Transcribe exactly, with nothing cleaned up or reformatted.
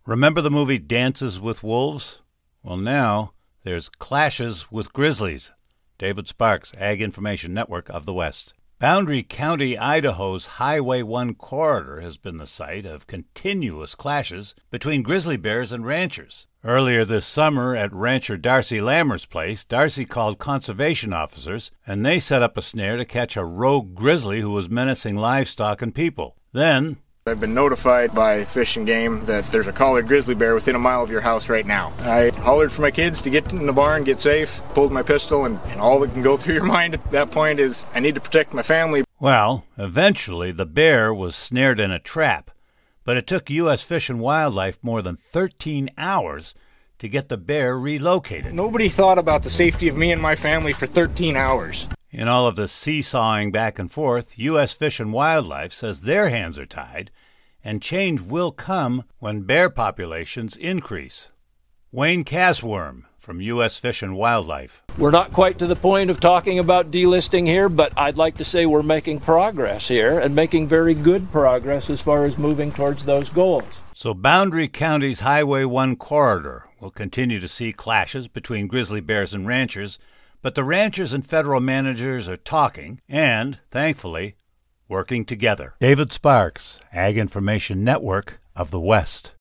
Remember the movie Dances with Wolves? Well, now there's Clashes with Grizzlies. David Sparks, Ag Information Network of the West. Boundary County, Idaho's Highway one corridor has been the site of continuous clashes between grizzly bears and ranchers. Earlier this summer at rancher Darcy Lammer's place, Darcy called conservation officers, and they set up a snare to catch a rogue grizzly who was menacing livestock and people. Then I've been notified by Fish and Game that there's a collared grizzly bear within a mile of your house right now. I hollered for my kids to get in the barn, get safe, pulled my pistol, and, and all that can go through your mind at that point is I need to protect my family. Well, eventually the bear was snared in a trap, but it took U S Fish and Wildlife more than thirteen hours to get the bear relocated. Nobody thought about the safety of me and my family for thirteen hours. In all of the seesawing back and forth, U S Fish and Wildlife says their hands are tied, and change will come when bear populations increase. Wayne Casworm from U S Fish and Wildlife. We're not quite to the point of talking about delisting here, but I'd like to say we're making progress here and making very good progress as far as moving towards those goals. So Boundary County's Highway one corridor will continue to see clashes between grizzly bears and ranchers, but the ranchers and federal managers are talking and, thankfully, working together. David Sparks, Ag Information Network of the West.